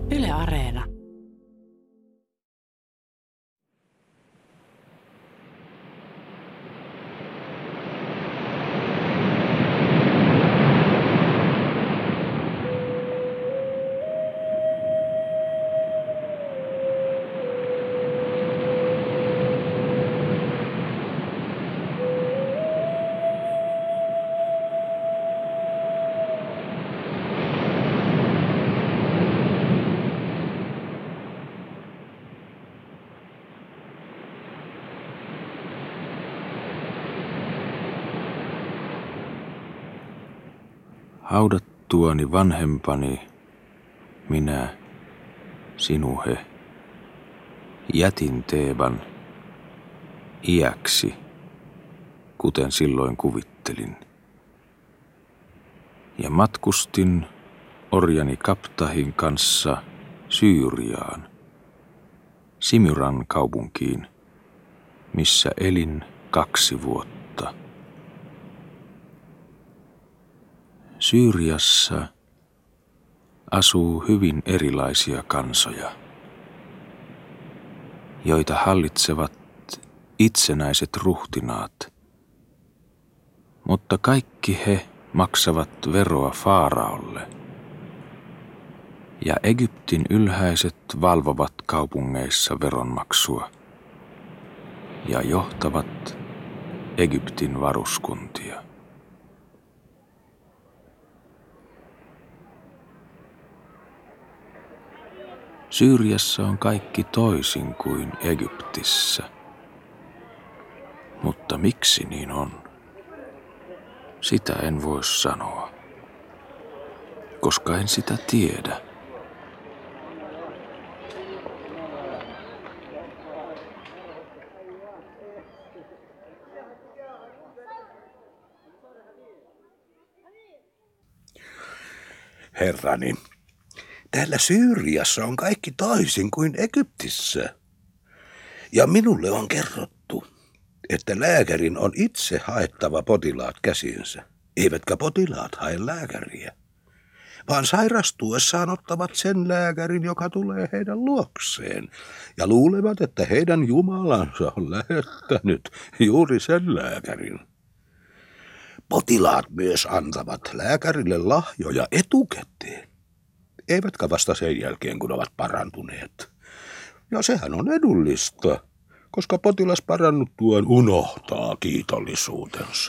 Yle Areena. Haudattuani vanhempani, minä, Sinuhe, jätin Theban iäksi, kuten silloin kuvittelin. Ja matkustin orjani Kaptahin kanssa Syyriaan, Simyran kaupunkiin, missä elin 2 vuotta. Syyriassa asuu hyvin erilaisia kansoja, joita hallitsevat itsenäiset ruhtinaat, mutta kaikki he maksavat veroa Faaraolle, ja Egyptin ylhäiset valvovat kaupungeissa veronmaksua ja johtavat Egyptin varuskuntia. Syyriassa on kaikki toisin kuin Egyptissä. Mutta miksi niin on? Sitä en voi sanoa, koska en sitä tiedä. Herrani, täällä Syyriassa on kaikki toisin kuin Egyptissä. Ja minulle on kerrottu, että lääkärin on itse haettava potilaat käsinsä. Eivätkä potilaat hae lääkäriä, vaan sairastuessaan ottavat sen lääkärin, joka tulee heidän luokseen, ja luulevat, että heidän Jumalansa on lähettänyt juuri sen lääkärin. Potilaat myös antavat lääkärille lahjoja etukäteen, eivätkä vasta sen jälkeen, kun ovat parantuneet. Ja sehän on edullista, koska potilas parannuttuaan unohtaa kiitollisuutensa.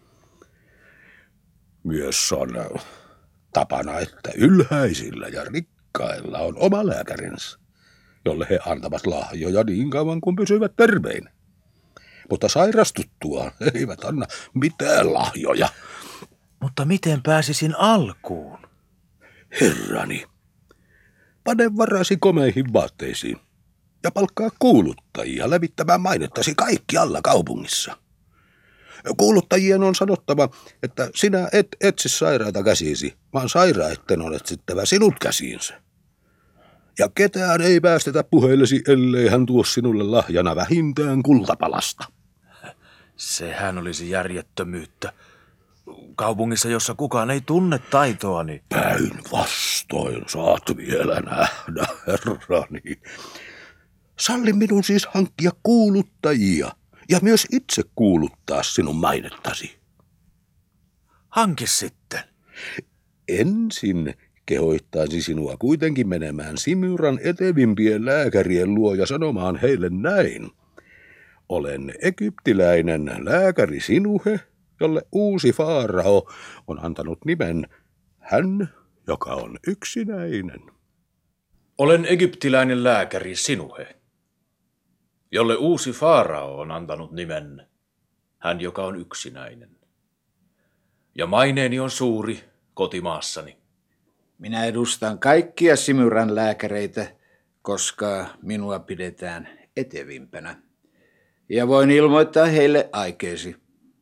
Myös on tapana, että ylhäisillä ja rikkailla on oma lääkärinsä, jolle he antavat lahjoja niin kauan kuin pysyvät terveinä. Mutta sairastuttuaan eivät anna mitään lahjoja. Mutta miten pääsisin alkuun? Herrani, pane varasi komeihin vaatteisiin ja palkkaa kuuluttajia levittämään mainettasi kaikkialla kaupungissa. Kuuluttajien on sanottava, että sinä et etsi sairaita käsisi, vaan sairaitten on etsittävä sinut käsiinsä. Ja ketään ei päästetä puheillesi, ellei hän tuo sinulle lahjana vähintään kultapalasta. Sehän olisi järjettömyyttä. Kaupungissa, jossa kukaan ei tunne taitoani. Päinvastoin saat vielä nähdä, herrani. Salli minun siis hankkia kuuluttajia ja myös itse kuuluttaa sinun mainettasi. Hanki sitten. Ensin kehoittaisi sinua kuitenkin menemään Simyran etevimpien lääkärien luo ja sanomaan heille näin. Olen egyptiläinen lääkäri Sinuhe, jolle uusi Faarao on antanut nimen hän, joka on yksinäinen. Olen egyptiläinen lääkäri Sinuhe, jolle uusi Faarao on antanut nimen hän, joka on yksinäinen. Ja maineeni on suuri kotimaassani. Minä edustan kaikkia Simyran lääkäreitä, koska minua pidetään etevimpänä. Ja voin ilmoittaa heille aikeesi.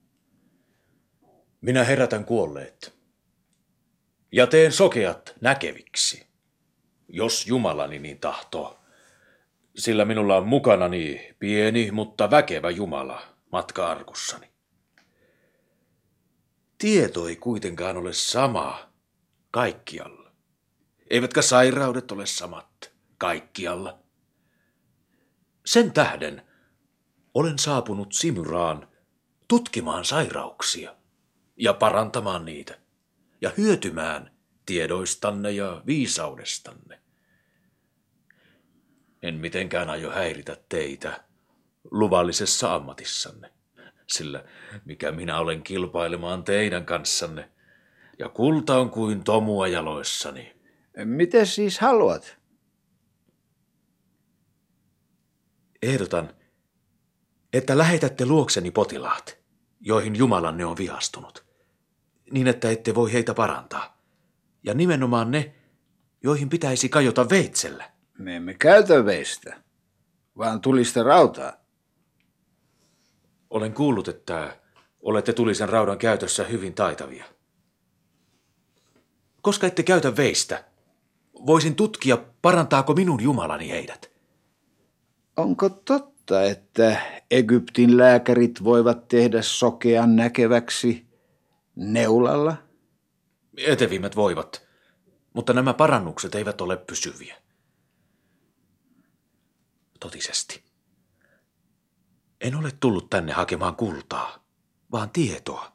Minä herätän kuolleet ja teen sokeat näkeviksi, jos Jumalani niin tahtoo. Sillä minulla on mukanani pieni, mutta väkevä Jumala matka-arkussani. Tieto ei kuitenkaan ole sama kaikkialla. eivätkä sairaudet ole samat kaikkialla. Sen tähden olen saapunut Simyraan tutkimaan sairauksia ja parantamaan niitä ja hyötymään tiedoistanne ja viisaudestanne. En mitenkään aio häiritä teitä luvallisessa ammatissanne, sillä mikä minä olen kilpailemaan teidän kanssanne, ja kulta on kuin tomua jaloissani. Mitä siis haluat? Ehdotan, että lähetätte luokseni potilaat, joihin Jumalanne on vihastunut, niin että ette voi heitä parantaa, ja nimenomaan ne, joihin pitäisi kajota veitsellä. Me emme käytä veistä, vaan tulista rautaa. Olen kuullut, että olette tulisen raudan käytössä hyvin taitavia. Koska ette käytä veistä, voisin tutkia, parantaako minun Jumalani heidät. Onko totta, että Egyptin lääkärit voivat tehdä sokean näkeväksi neulalla? Etevimmät voivat, mutta nämä parannukset eivät ole pysyviä. Totisesti. En ole tullut tänne hakemaan kultaa, vaan tietoa.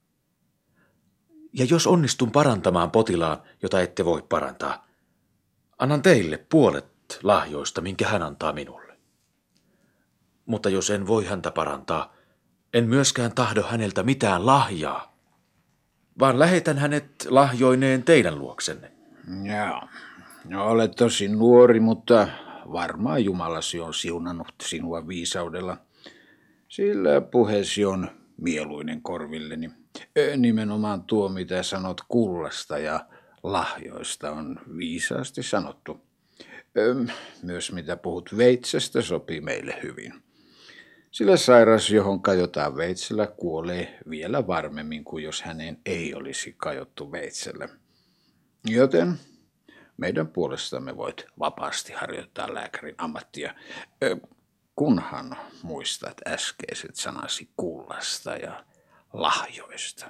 Ja jos onnistun parantamaan potilaan, jota ette voi parantaa, annan teille puolet lahjoista, minkä hän antaa minulle. Mutta jos en voi häntä parantaa, en myöskään tahdo häneltä mitään lahjaa, vaan lähetän hänet lahjoineen teidän luoksenne. Joo, no, olet tosi nuori, mutta varmaan Jumalasi on siunannut sinua viisaudella, sillä puheesi on mieluinen korvilleni. Nimenomaan tuo, mitä sanot kullasta ja lahjoista, on viisaasti sanottu. Myös mitä puhut veitsestä, sopii meille hyvin. Sillä sairas, johon kajotaan veitsellä, kuolee vielä varmemmin kuin jos hänen ei olisi kajottu veitsellä. Joten meidän puolestamme voit vapaasti harjoittaa lääkärin ammattia, kunhan muistat äskeiset sanasi kullasta ja lahjoista.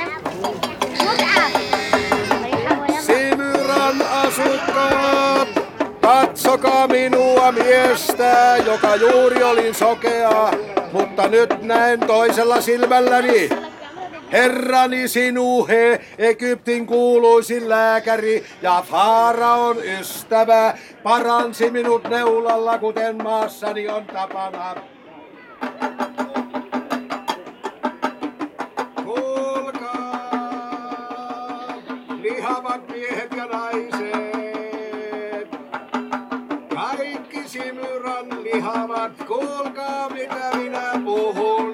Simyran asukkaat, katsokaa minua miestä, joka juuri olin sokea, mutta nyt näen toisella silmälläni. Herrani Sinuhe, Egyptin kuuluisin lääkäri ja Faaraon ystävä, paransi minut neulalla, kuten maassani on tapana. Kuulkaa, lihavat miehet ja naiset, kaikki Simyran lihavat, kuulkaa mitä minä puhun.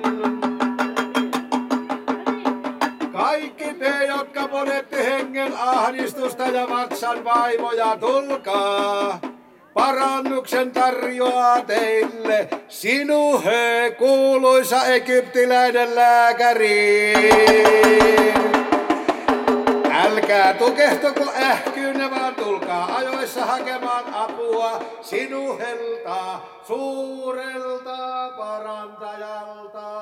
Kaikki te, jotka ponette hengen ahdistusta ja vatsan vaivoja, tulkaa. Parannuksen tarjoaa teille Sinuhe, kuuluisa egyptiläinen lääkäri. Älkää tukehtuko ähkyynne, vaan tulkaa ajoissa hakemaan apua Sinuhelta, suurelta parantajalta.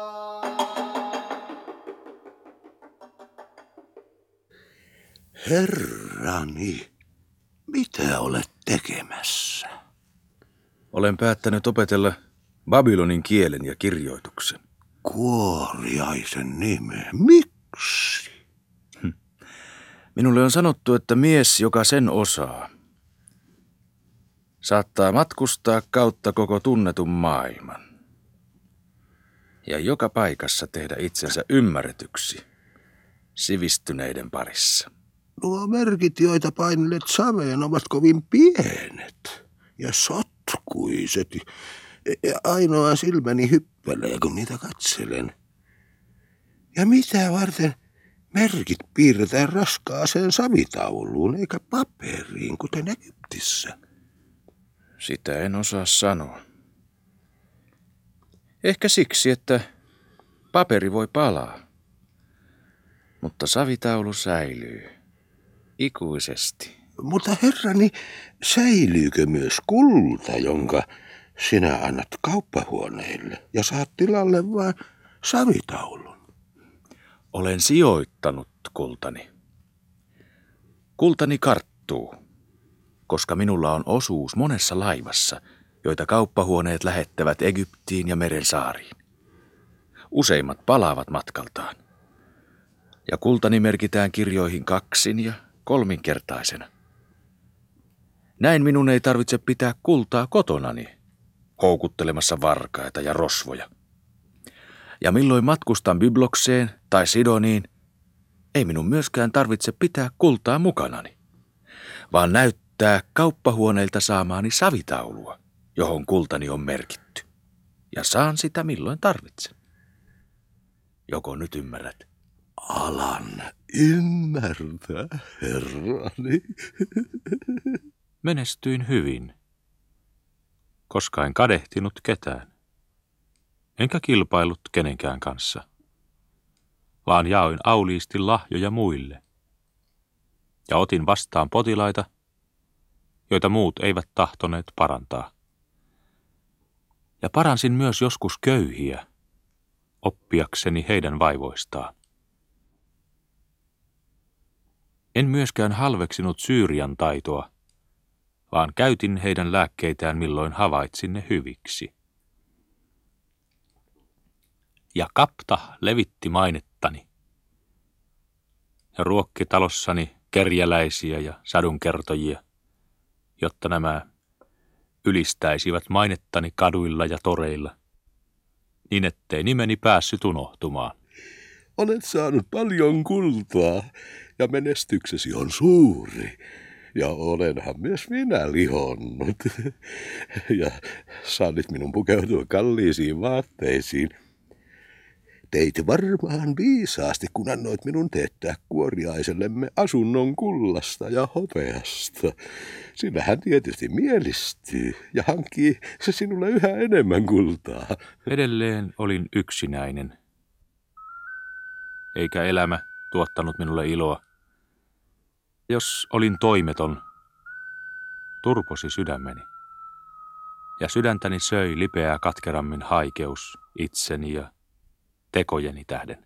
Herrani, mitä olet tekemässä? Olen päättänyt opetella Babylonin kielen ja kirjoituksen. Kuoriaisen nime, miksi? Minulle on sanottu, että mies, joka sen osaa, saattaa matkustaa kautta koko tunnetun maailman ja joka paikassa tehdä itsensä ymmärretyksi sivistyneiden parissa. Nuo merkit, joita painelet saveen, ovat kovin pienet ja sotkuiset. Ja ainoa silmäni hyppelee, kun niitä katselen. Ja mitä varten merkit piirretään raskaaseen savitauluun eikä paperiin, kuten Egyptissä? Sitä en osaa sanoa. Ehkä siksi, että paperi voi palaa, mutta savitaulu säilyy ikuisesti. Mutta herrani, säilyykö myös kulta, jonka sinä annat kauppahuoneille ja saat tilalle vain savitaulun? Olen sijoittanut kultani. Kultani karttuu. sattuu, koska minulla on osuus monessa laivassa, joita kauppahuoneet lähettävät Egyptiin ja meren saariin. Useimmat palaavat matkaltaan. Ja kultani merkitään kirjoihin 2 ja 3-kertaisena. Näin minun ei tarvitse pitää kultaa kotonani, houkuttelemassa varkaita ja rosvoja. Ja milloin matkustan Byblokseen tai Sidoniin, ei minun myöskään tarvitse pitää kultaa mukanani, vaan näyttää kauppahuoneilta saamaani savitaulua, johon kultani on merkitty, ja saan sitä milloin tarvitsen. Joko nyt ymmärrät? Alan ymmärtää, herrani. Menestyin hyvin, koska en kadehtinut ketään, enkä kilpailut kenenkään kanssa, vaan jaoin auliisti lahjoja muille. Ja otin vastaan potilaita, joita muut eivät tahtoneet parantaa. Ja paransin myös joskus köyhiä, oppiakseni heidän vaivoistaan. En myöskään halveksinut Syyrian taitoa, vaan käytin heidän lääkkeitään milloin havaitsin ne hyviksi. Ja Kapta levitti mainettani ja ruokki talossani kerjäläisiä ja sadunkertojia, jotta nämä ylistäisivät mainettani kaduilla ja toreilla, niin ettei nimeni päässyt unohtumaan. Olet saanut paljon kultaa ja menestyksesi on suuri. Ja olenhan myös minä lihonnut. Ja saalit minun pukeutua kalliisiin vaatteisiin. Teit varmaan viisaasti, kun annoit minun teettää kuoriaisellemme asunnon kullasta ja hopeasta. Sillä hän tietysti mielistyy ja hankkii se sinulle yhä enemmän kultaa. Edelleen olin yksinäinen, eikä elämä tuottanut minulle iloa. Jos olin toimeton, turposi sydämeni, ja sydäntäni söi lipeää katkerammin haikeus itseni ja tekojeni tähden.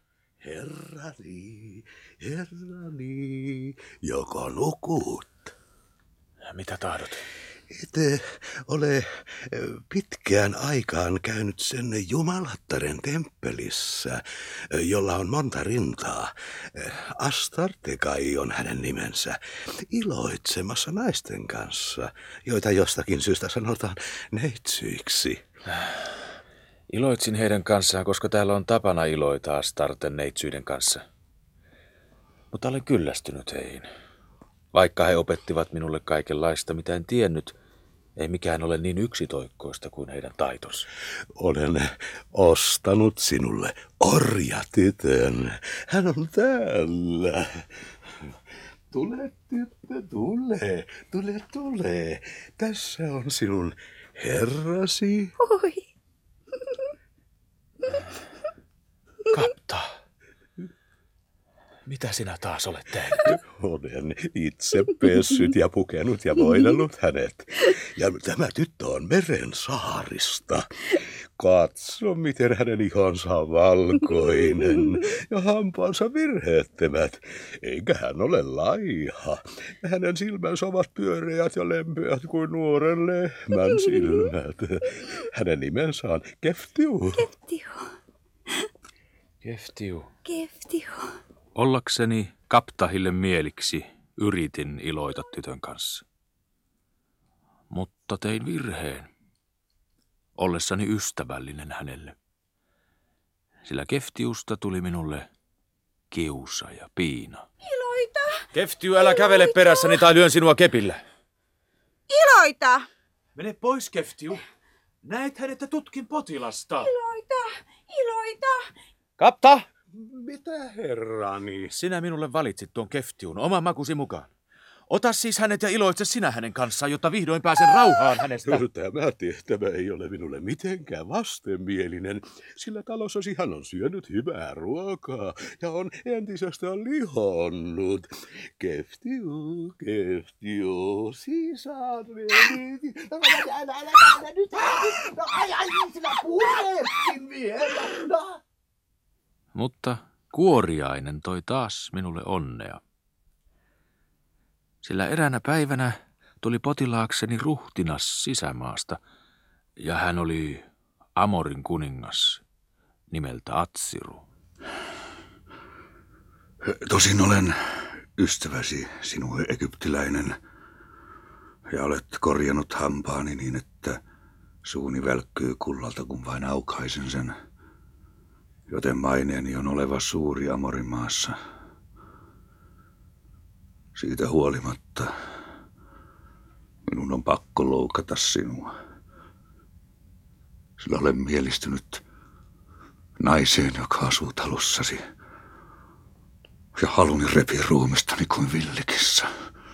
Herrani, joko nukut? Mitä tahdot? Et ole pitkään aikaan käynyt sen Jumalattaren temppelissä, jolla on monta rintaa. Astarte kai on hänen nimensä, iloitsemassa naisten kanssa, joita jostakin syystä sanotaan neitsyiksi. Iloitsin heidän kanssaan, koska täällä on tapana iloita Astarten neitsyiden kanssa. Mutta olen kyllästynyt heihin. Vaikka he opettivat minulle kaikenlaista, mitä en tiennyt, ei mikään ole niin yksitoikkoista kuin heidän taitonsa. Olen ostanut sinulle orjatytön. Hän on täällä. Tule, tyttö, tule. Tässä on sinun herrasi. Oi. Kapta, mitä sinä taas olet tehnyt? Olen itse pessyt ja pukenut ja voidellut hänet. Ja tämä tyttö on meren saarista. Katso, miten hänen ihonsa on valkoinen ja hampaansa virheettömät. Eikä hän ole laiha. Ja hänen silmänsä ovat pyöreät ja lempeät kuin nuoren lehmän silmät. Hänen nimensä on Keftiu. Keftiu. Ollakseni Kaptahille mieliksi yritin iloita tytön kanssa. Mutta tein virheen, ollessani ystävällinen hänelle. Sillä Keftiusta tuli minulle kiusa ja piina. Iloita. Keftiu, älä kävele perässäni tai lyön sinua kepillä. Iloita. Mene pois, Keftiu. Näethän, että tutkin potilasta. Iloita. Kapta! Mitä herrani? Sinä minulle valitsit tuon Keftiun oman makusi mukaan. Ota siis hänet ja iloitse sinä hänen kanssaan, jotta vihdoin pääsen rauhaan hänestä. Tämä tehtävä ei ole minulle mitenkään vastenmielinen, sillä talossasi hän on syönyt hyvää ruokaa ja on entisestään lihonnut. Keftiu, sisareni. Sinä puretkin vielä. Mutta kuoriainen toi taas minulle onnea. Sillä eräänä päivänä tuli potilaakseni ruhtinas sisämaasta, ja hän oli Amorin kuningas nimeltä Atsiru. Tosin olen ystäväsi, sinun egyptiläinen, ja olet korjannut hampaani niin, että suuni välkkyy kullalta, kun vain aukaisen sen, joten maineeni on oleva suuri Amorin maassa. Siitä huolimatta minun on pakko loukata sinua, sillä olen mielistynyt naiseen, joka asuu talossasi, ja haluni repii ruumistani kuin villikissa.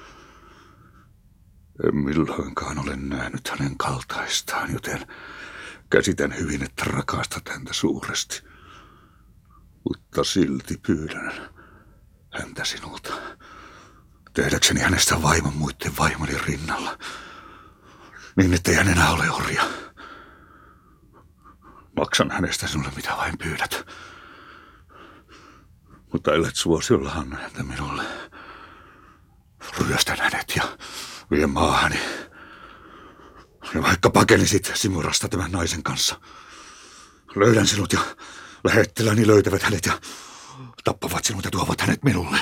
En milloinkaan ole nähnyt hänen kaltaistaan, joten käsitän hyvin, että rakastat häntä suuresti. Mutta silti pyydän häntä sinulta, tehdäkseni hänestä vaimon muiden vaimoni rinnalla, niin ettei hän enää ole orja. Maksan hänestä sinulle mitä vain pyydät. Mutta ellet suosiolla anna häntä minulle. Ryöstän hänet ja vien maahani. Ja vaikka pakenisit Simurasta tämän naisen kanssa, löydän sinut ja lähettiläni löytävät hänet ja tappavat sinut ja tuovat hänet minulle.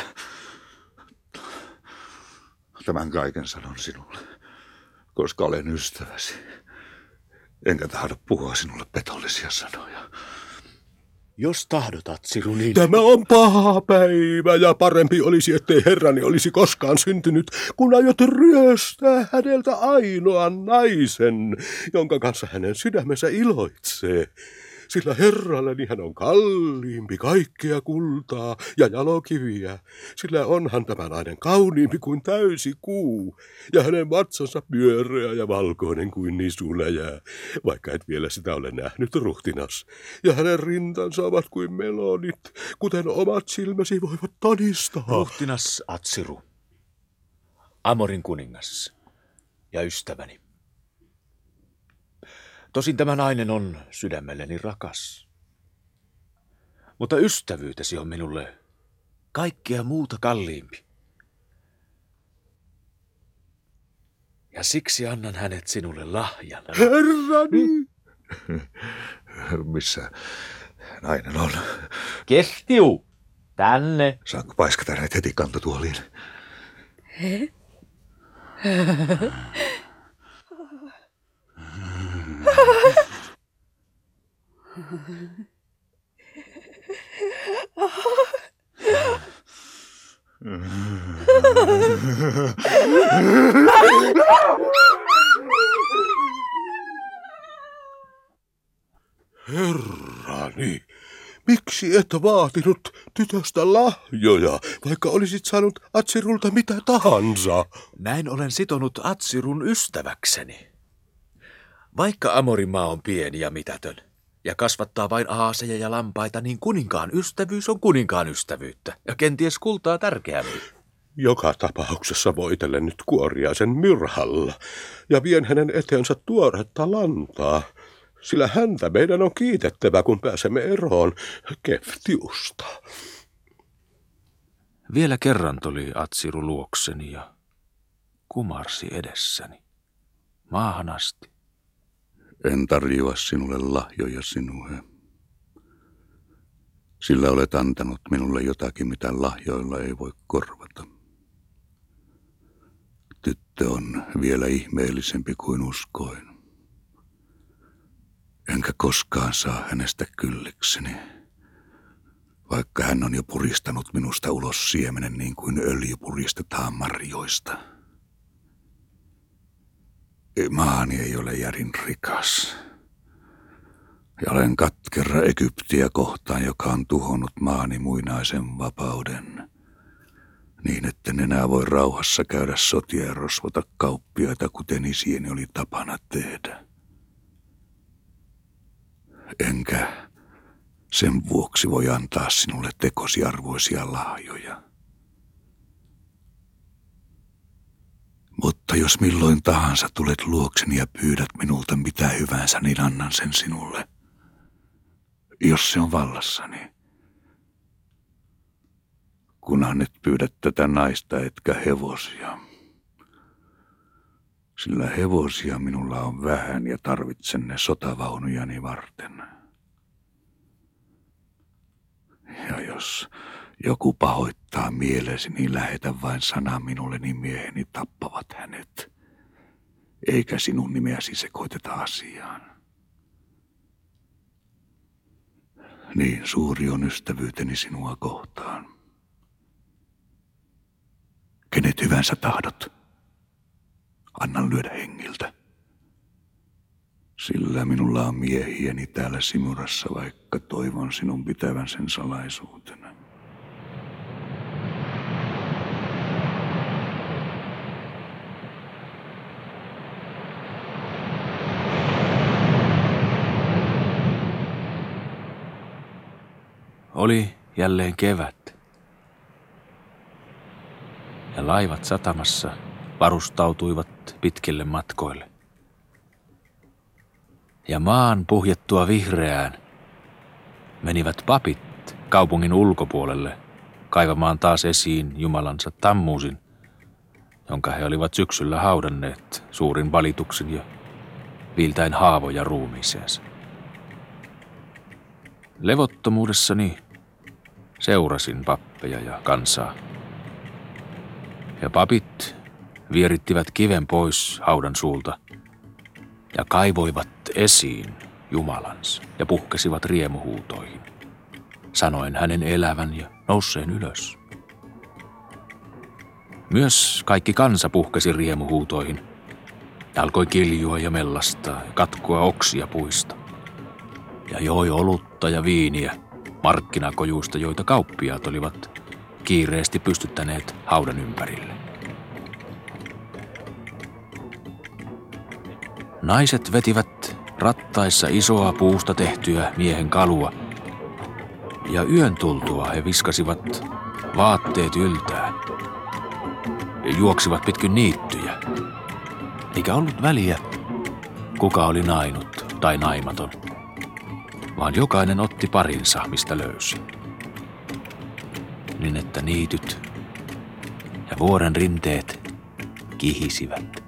Tämän kaiken sanon sinulle, koska olen ystäväsi. Enkä tahdo puhua sinulle petollisia sanoja. Jos tahdot, Atsiru, niin... Tämä on paha päivä ja parempi olisi, ettei herrani olisi koskaan syntynyt, kun aiot ryöstää häneltä ainoan naisen, jonka kanssa hänen sydämensä iloitsee. Sillä herralleni hän on kalliimpi kaikkea kultaa ja jalokiviä, sillä onhan tämä nainen kauniimpi kuin täysi kuu, ja hänen vatsansa pyöreä ja valkoinen kuin nisuläjä, vaikka et vielä sitä ole nähnyt, ruhtinas. Ja hänen rintansa ovat kuin melonit, kuten omat silmäsi voivat todistaa. Ruhtinas Atsiru, Amorin kuningas ja ystäväni. Tosin tämä nainen on sydämelleni rakas. Mutta ystävyytesi on minulle kaikkea muuta kalliimpi. Ja siksi annan hänet sinulle lahjana. Herrani! Missä nainen on? Keftiu, tänne. Saanko paiskata hänet heti kantotuoliin? Herrani, miksi et vaatinut tytöstä lahjoja, vaikka olisit saanut Atsirulta mitä tahansa? Näin olen sitonut Atsirun ystäväkseni. Vaikka Amorin maa on pieni ja mitätön, ja kasvattaa vain aaseja ja lampaita, niin kuninkaan ystävyys on kuninkaan ystävyyttä, ja kenties kultaa tärkeämmin. Joka tapauksessa voitelen nyt Kuoriaisen myrhalla, ja vien hänen eteensä tuoretta lantaa, sillä häntä meidän on kiitettävä, kun pääsemme eroon Keftiusta. Vielä kerran tuli Atsiru luokseni ja kumarsi edessäni, maahan asti. En tarjoa sinulle lahjoja, Sinue, sillä olet antanut minulle jotakin, mitä lahjoilla ei voi korvata. Tyttö on vielä ihmeellisempi kuin uskoin, enkä koskaan saa hänestä kyllikseni, vaikka hän on jo puristanut minusta ulos siemenen niin kuin öljy puristetaan marjoista. Maani ei ole järin rikas, ja olen katkera Egyptiä kohtaan, joka on tuhonnut maani muinaisen vapauden, niin etten enää voi rauhassa käydä sotia ja rosvota kauppiaita, kuten isieni oli tapana tehdä. Enkä sen vuoksi voi antaa sinulle tekosi arvoisia lahjoja. Mutta jos milloin tahansa tulet luokseni ja pyydät minulta mitä hyvänsä, niin annan sen sinulle, jos se on vallassani. Kunhan et pyydä tätä naista etkä hevosia. sillä hevosia minulla on vähän ja tarvitsen ne sotavaunujani varten. Ja jos joku pahoittaa mielesi, niin lähetä vain sana minulle, niin mieheni tappavat hänet. Eikä sinun nimeäsi sekoiteta asiaan. Niin suuri on ystävyyteni sinua kohtaan. Kenet hyvänsä tahdot, annan lyödä hengiltä. Sillä minulla on miehiäni täällä Simurassa, vaikka toivon sinun pitävän sen salaisuutena. Oli jälleen kevät. Ja laivat satamassa varustautuivat pitkille matkoille. Ja maan puhjettua vihreään menivät papit kaupungin ulkopuolelle kaivamaan taas esiin Jumalansa Tammuusin, jonka he olivat syksyllä haudanneet suurin valituksin ja viiltäen haavoja ruumiiseensa. Levottomuudessani seurasin pappeja ja kansaa. Ja papit vierittivät kiven pois haudan suulta ja kaivoivat esiin Jumalansa ja puhkesivat riemuhuutoihin, sanoen hänen elävän ja nousseen ylös. Myös kaikki kansa puhkesi riemuhuutoihin ja alkoi kiljua ja mellastaa ja katkoa oksia puista ja joi olutta ja viiniä markkinakojuista, joita kauppiaat olivat kiireesti pystyttäneet haudan ympärille. Naiset vetivät rattaissa isoa puusta tehtyä miehen kalua, ja yön tultua he viskasivat vaatteet yltään ja juoksivat pitkin niittyjä. Eikä ollut väliä, kuka oli nainut tai naimaton, vaan jokainen otti parinsa, mistä löysi. Niin että niityt ja vuoren rinteet kihisivät.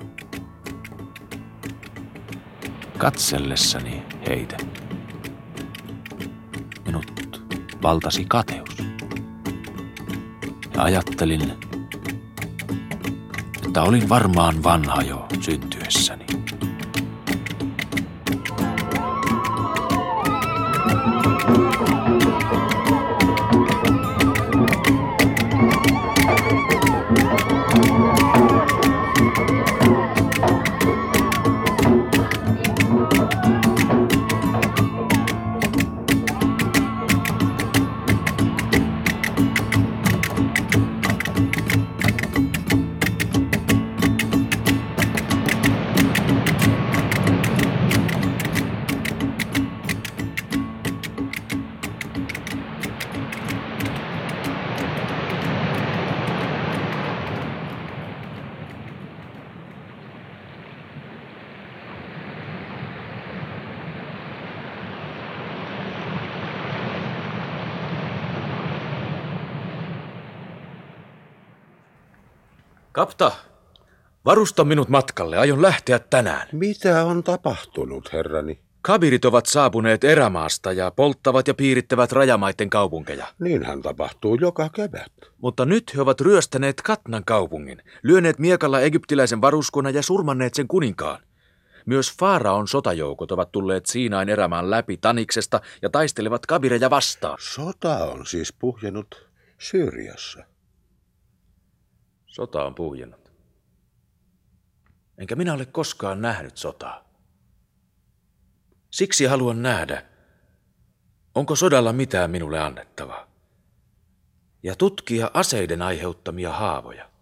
Katsellessani heitä minut valtasi kateus. Ja ajattelin, että olin varmaan vanha jo syntyessäni. Kapta, varusta minut matkalle, aion lähteä tänään. Mitä on tapahtunut, herrani? Kabirit ovat saapuneet erämaasta ja polttavat ja piirittävät rajamaiden kaupunkeja. Niinhän tapahtuu joka kevät. Mutta nyt he ovat ryöstäneet Katnan kaupungin, lyöneet miekalla egyptiläisen varuskunnan ja surmanneet sen kuninkaan. Myös Faaraon sotajoukot ovat tulleet Siinain erämaan läpi Taniksesta ja taistelevat kabireja vastaan. Sota on siis puhjennut Syyriassa. Sota on puhjennut. Enkä minä ole koskaan nähnyt sotaa. Siksi haluan nähdä, onko sodalla mitään minulle annettavaa. Ja tutkia aseiden aiheuttamia haavoja.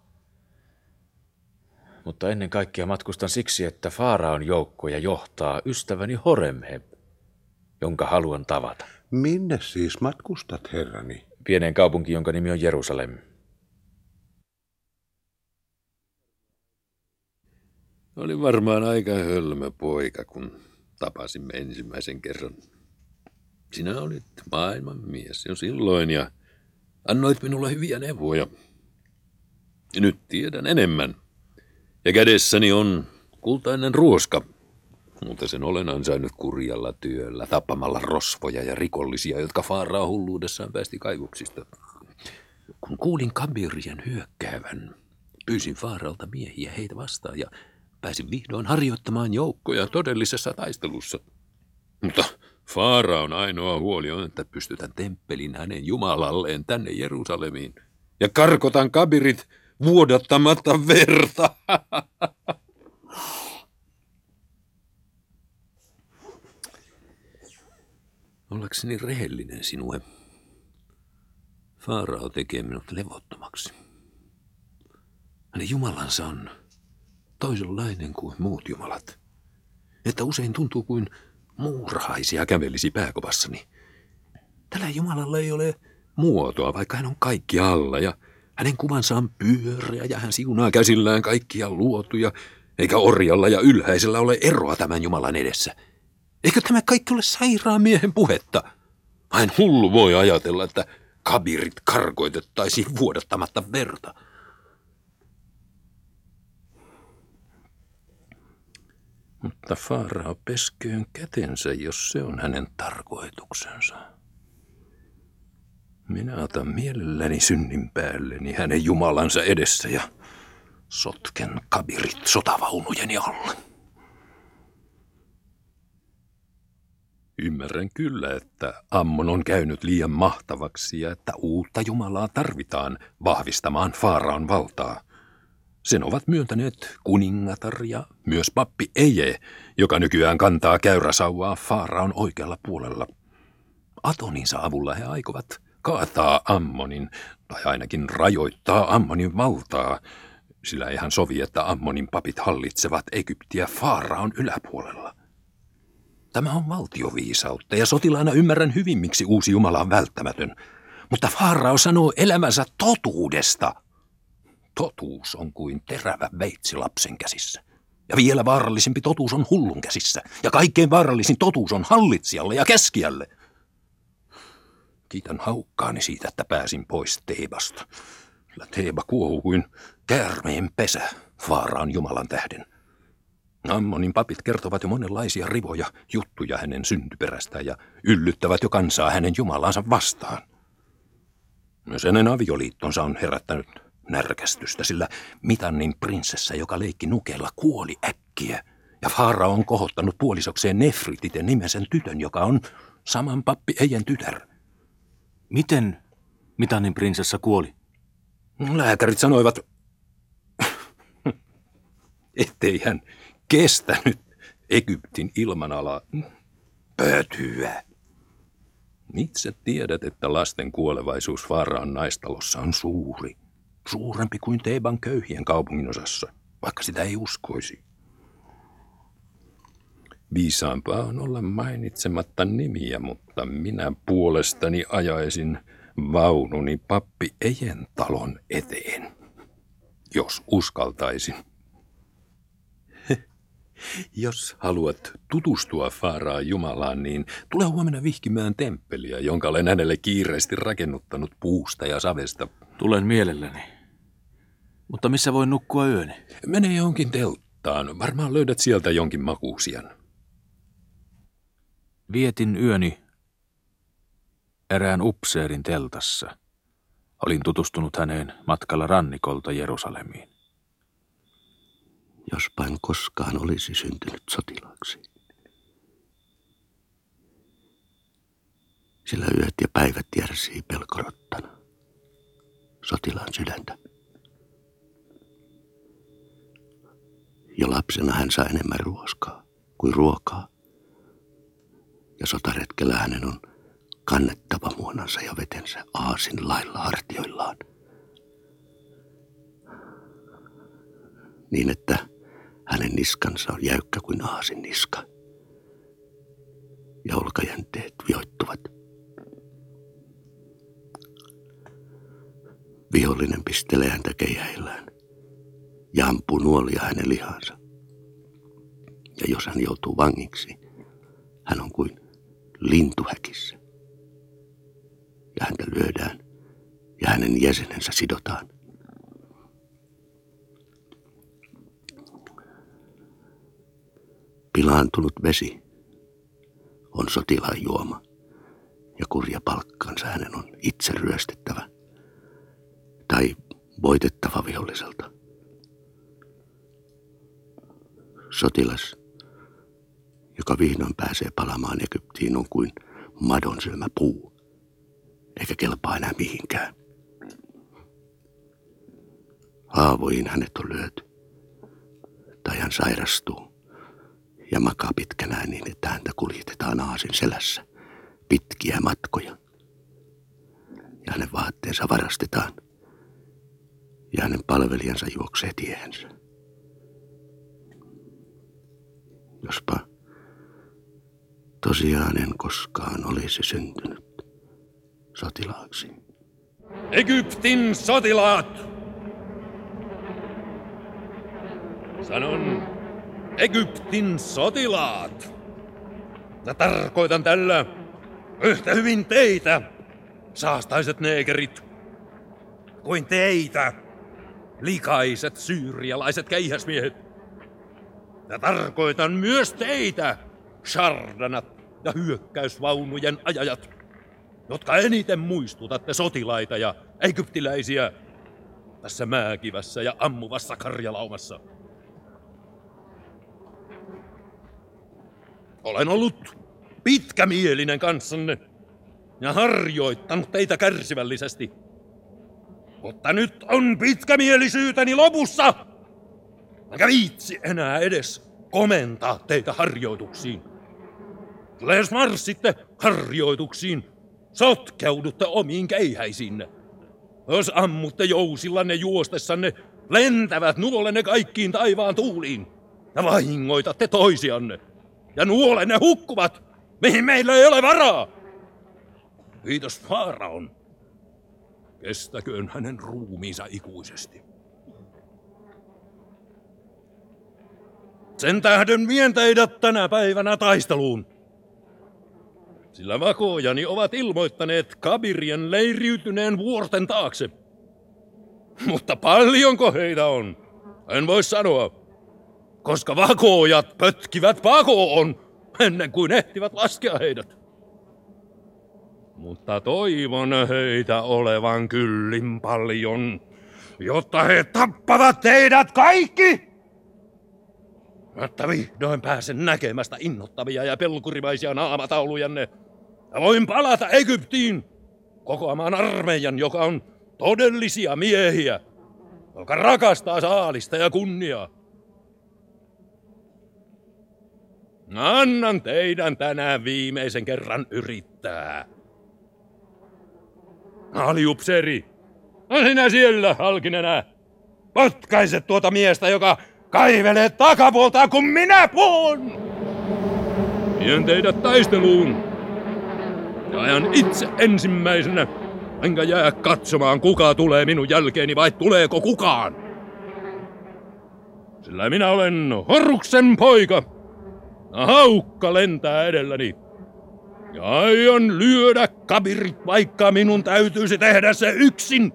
Mutta ennen kaikkea matkustan siksi, että Faaraon joukkoja johtaa ystäväni Horemheb, jonka haluan tavata. Minne siis matkustat, herrani? Pieneen kaupunkiin, jonka nimi on Jerusalem. Oli varmaan aika hölmö poika, kun tapasimme ensimmäisen kerran. Sinä olit maailman mies jo silloin ja annoit minulle hyviä neuvoja. Nyt tiedän enemmän. Ja kädessäni on kultainen ruoska, mutta sen olen ansainnut kurjalla työllä, tappamalla rosvoja ja rikollisia, jotka Faarao hulluudessaan päästi kaivoksista. Kun kuulin Kabirien hyökkäävän, pyysin Faaraolta miehiä heitä vastaan ja pääsin vihdoin harjoittamaan joukkoja todellisessa taistelussa. Mutta Faaraon ainoa huoli on, että pystytän temppelin hänen jumalalleen tänne Jerusalemiin ja karkotan Kabirit vuodattamatta verta. Ollakseni rehellinen sinue, Faarao tekee minut levottomaksi. Hänen jumalansa on toisenlainen kuin muut jumalat, että usein tuntuu kuin muurahaisia kävelisi pääkopassani. Tällä jumalalla ei ole muotoa, vaikka hän on kaikki alla ja hänen kuvansa on pyöreä ja hän siunaa käsillään kaikkia luotuja, eikä orjalla ja ylhäisellä ole eroa tämän Jumalan edessä. Eikö tämä kaikki ole sairaan miehen puhetta? Vain hullu voi ajatella, että Kabirit karkoitettaisiin vuodattamatta verta. Mutta Faarao pesköön kätensä, jos se on hänen tarkoituksensa. Minä otan mielelläni synnin päälleni hänen jumalansa edessä ja sotken Kabirit sotavaunujeni alle. Ymmärrän kyllä, että Ammon on käynyt liian mahtavaksi ja että uutta Jumalaa tarvitaan vahvistamaan Faaraon valtaa. Sen ovat myöntäneet kuningatar ja myös pappi Eje, joka nykyään kantaa käyräsauvaa Faaraon oikealla puolella. Atoninsa avulla he aikovat kaataa Ammonin, tai ainakin rajoittaa Ammonin valtaa, sillä eihän sovi, että Ammonin papit hallitsevat Egyptiä Faaraon yläpuolella. Tämä on valtioviisautta ja sotilaana ymmärrän hyvin, miksi uusi Jumala on välttämätön. Mutta Faarao sanoo elämänsä totuudesta. Totuus on kuin terävä veitsi lapsen käsissä. Ja vielä vaarallisempi totuus on hullun käsissä. Ja kaikkein vaarallisin totuus on hallitsijalle ja keskiälle. Kiitän haukkaani siitä, että pääsin pois Teebasta. Sillä Teeba kuohuu kuin käärmeen pesä Faaraan Jumalan tähden. Ammonin papit kertovat jo monenlaisia rivoja juttuja hänen syntyperästään ja yllyttävät jo kansaa hänen Jumalansa vastaan. Myös hänen avioliittonsa on herättänyt närkästystä, sillä Mitannin prinsessa, joka leikki nukeella, kuoli äkkiä. Ja Faarao on kohottanut puolisokseen Nefrititen nimisen tytön, joka on saman pappi Ejen tytär. Miten Mitannin prinsessa kuoli? Lääkärit sanoivat, ettei hän kestänyt Egyptin ilmanalaa pötyä. Itse tiedät, että lasten kuolevaisuus Faaraon naistalossa on suuri. Suurempi kuin Teeban köyhien kaupunginosassa, vaikka sitä ei uskoisi. Viisaampaa on olla mainitsematta nimiä, mutta minä puolestani ajaisin vaununi pappi Ejen talon eteen, jos uskaltaisin. Jos haluat tutustua Faaraan Jumalaan, niin tule huomenna vihkimään temppeliä, jonka olen hänelle kiireesti rakennuttanut puusta ja savesta. Tulen mielelläni. Mutta missä voin nukkua yöni? Mene johonkin telttaan. Varmaan löydät sieltä jonkin makuusian. Vietin yöni erään upseerin teltassa. Olin tutustunut häneen matkalla rannikolta Jerusalemiin. Jospa en koskaan olisi syntynyt sotilaaksi. Sillä yöt ja päivät järsii pelkorottana sotilaan sydäntä. Jo lapsena hän saa enemmän ruoskaa kuin ruokaa. Ja sotaretkellä hänen on kannettava muonansa ja vetensä aasin lailla hartioillaan. Niin että hänen niskansa on jäykkä kuin aasin niska. Ja olkajänteet vioittuvat. Vihollinen pistelee häntä keihäillään ja ampuu nuolia hänen lihansa. Ja jos hän joutuu vangiksi, hän on kuin lintuhäkissä. Ja häntä lyödään ja hänen jäsenensä sidotaan. Pilaantunut vesi on sotilaan juoma, ja kurja palkkansa hänen on itse ryöstettävä tai voitettava viholliselta. Sotilas, joka vihdoin pääsee palaamaan Egyptiin, on kuin madonsilmä puu, eikä kelpaa enää mihinkään. Haavoihin hänet on lyöty, tai hän sairastuu ja makaa pitkänään niin, että häntä kuljetetaan aasin selässä pitkiä matkoja. Ja hänen vaatteensa varastetaan, ja hänen palvelijansa juoksee tiehensä. Jospa tosiaan en koskaan olisi syntynyt sotilaaksi. Egyptin sotilaat! Sanon, Egyptin sotilaat! Ja tarkoitan tällä yhtä hyvin teitä, saastaiset neekerit, kuin teitä, likaiset syyrialaiset keihäsmiehet. Ja tarkoitan myös teitä, shardanat ja hyökkäysvaunujen ajajat, jotka eniten muistutatte sotilaita ja egyptiläisiä tässä määkivässä ja ammuvassa karjalaumassa. Olen ollut pitkämielinen kanssanne ja harjoittanut teitä kärsivällisesti. Mutta nyt on pitkämielisyyteni lopussa, enkä viitsi enää edes komentaa teitä harjoituksiin. Sillä jos marssitte harjoituksiin, sotkeudutte omiin keihäisiinne. Jos ammutte jousillanne juostessanne, lentävät nuolenne kaikkiin taivaan tuuliin ja vahingoitatte toisianne. Ja nuolenne hukkuvat, mihin meillä ei ole varaa. Kiitos Faaraon. Kestäköön hänen ruumiinsa ikuisesti. Sen tähden vien teidät tänä päivänä taisteluun. Sillä vakoojani ovat ilmoittaneet Kabirien leiriytyneen vuorten taakse. Mutta paljonko heitä on? En voi sanoa. Koska vakoojat pötkivät pakoon ennen kuin ehtivät laskea heidät. Mutta toivon heitä olevan kyllin paljon, jotta he tappavat teidät kaikki! Jotta vihdoin pääsen näkemästä innoittavia ja pelkurimaisia naamataulujanne ja voin palata Egyptiin kokoamaan armeijan, joka on todellisia miehiä, joka rakastaa saalista ja kunniaa. Annan teidän tänään viimeisen kerran yrittää. Aliupseeri, on sinä siellä, Halkinenä. Potkaise tuota miestä, joka kaivelee takapuoltaan, kun minä puhun! Vien teidät taisteluun. Ja ajan itse ensimmäisenä, enkä jää katsomaan, kuka tulee minun jälkeeni vai tuleeko kukaan. Sillä minä olen Horruksen poika. Haukka lentää edelläni. Ja aion lyödä Kabirit, vaikka minun täytyisi tehdä se yksin.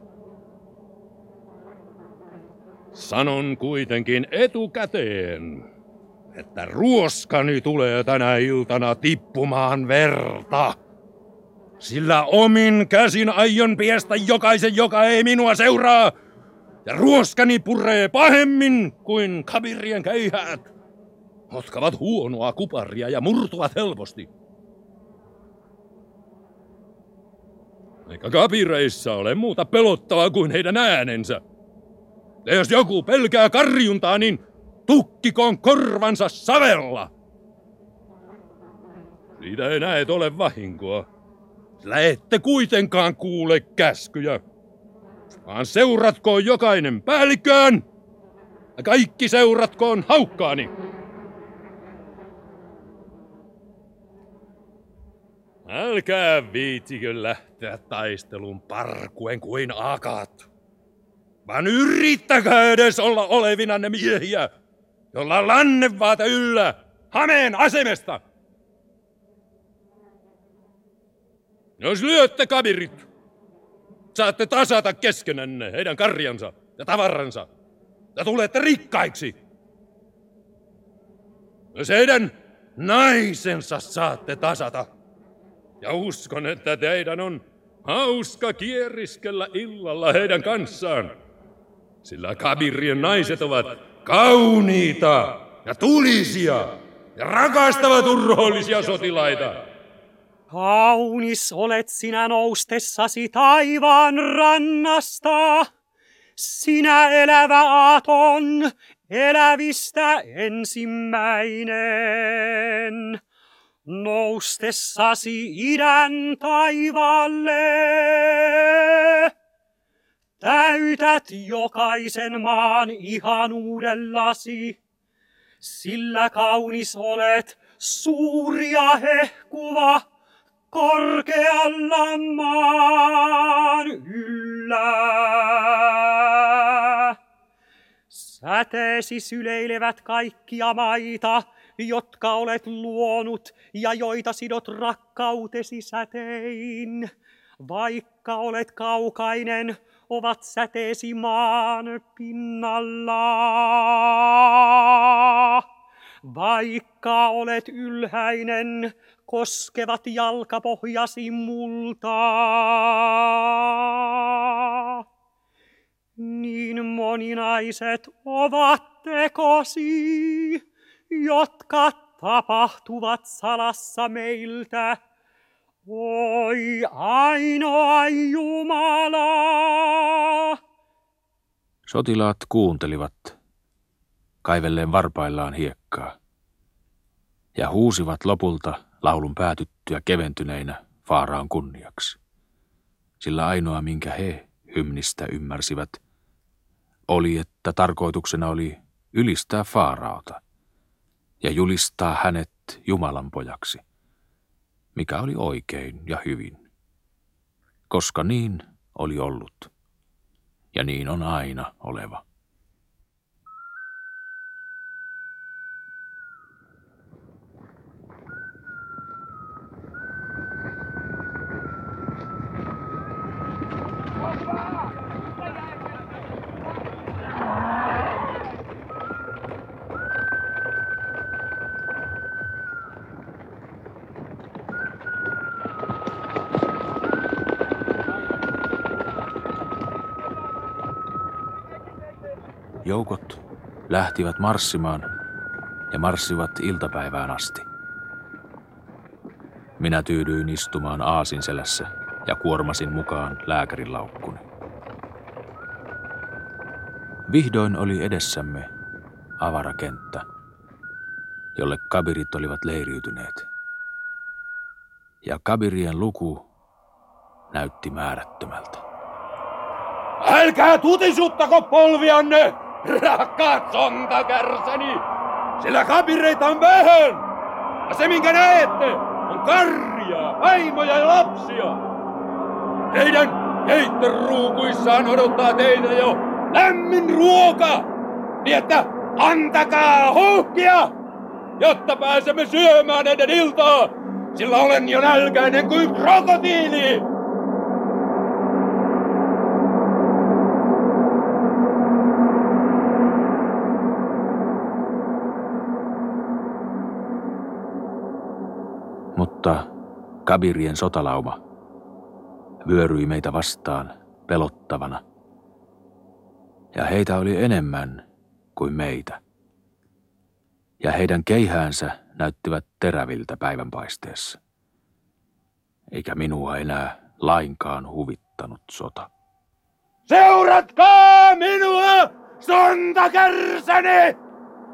Sanon kuitenkin etukäteen, että ruoskani tulee tänä iltana tippumaan verta. Sillä omin käsin aion piestä jokaisen, joka ei minua seuraa. Ja ruoskani puree pahemmin kuin Kabirien keihäät, jotka ovat huonoa kuparia ja murtuvat helposti. Eikä Kabireissa ole muuta pelottavaa kuin heidän äänensä. Ja jos joku pelkää karjuntaa, niin tukkikoon korvansa savella. Siitä ei näet ole vahinkoa, sillä ette kuitenkaan kuule käskyjä, vaan seuratkoon jokainen päällikköön ja kaikki seuratkoon haukkaani. Älkää viitsikö lähteä taisteluun parkuen kuin akat, vaan yrittäkää edes olla olevinanne miehiä, jolla on lannevaate yllä Hameen asemesta. Jos lyötte Kabirit, saatte tasata keskenänne heidän karjansa ja tavaransa ja tulette rikkaiksi. Jos heidän naisensa saatte tasata. Ja uskon, että teidän on hauska kieriskellä illalla heidän kanssaan. Sillä Kabirien naiset ovat kauniita ja tulisia ja rakastavat urhoollisia sotilaita. Kaunis olet sinä noustessasi taivaan rannasta, sinä elävä aaton, elävistä ensimmäinen. Noustessasi idän taivaalle, täytät jokaisen maan ihanuudellasi, sillä kaunis olet, suuri ja hehkuva, korkealla maan yllä. Säteesi syleilevät kaikkia maita, jotka olet luonut ja joita sidot rakkautesi sätein. Vaikka olet kaukainen, ovat säteesi maan pinnalla. Vaikka olet ylhäinen, koskevat jalkapohjasi multaa. Niin moninaiset ovat tekosi, jotka tapahtuvat salassa meiltä. Oi ainoa Jumala! Sotilaat kuuntelivat, kaivelleen varpaillaan hiekkaa, ja huusivat lopulta laulun päätyttyä keventyneinä Faaraon kunniaksi. Sillä ainoa, minkä he hymnistä ymmärsivät, oli, että tarkoituksena oli ylistää Faaraota ja julistaa hänet Jumalan pojaksi, mikä oli oikein ja hyvin, koska niin oli ollut ja niin on aina oleva. Joukot lähtivät marssimaan ja marssivat iltapäivään asti. Minä tyydyin istumaan aasinselässä ja kuormasin mukaan lääkärin laukkuni. Vihdoin oli edessämme avara kenttä, jolle kabirit olivat leiriytyneet. Ja kabirien luku näytti määrättömältä. Älkää tutisuttako polvianne, rakkaat sontakärsäni, sillä kabireita on vähän. Ja se, minkä näette, on karjaa, vaimoja ja lapsia. Teidän keittoruukuissaan odottaa teitä jo lämmin ruoka, niin että antakaa huuhkia, jotta pääsemme syömään ennen iltaa, sillä olen jo nälkäinen kuin krokotiili. Mutta kabirien sotalauma vyöryi meitä vastaan pelottavana, ja heitä oli enemmän kuin meitä, ja heidän keihäänsä näyttivät teräviltä päivänpaisteessa, eikä minua enää lainkaan huvittanut sota. Seuratkaa minua, sontakärsäni!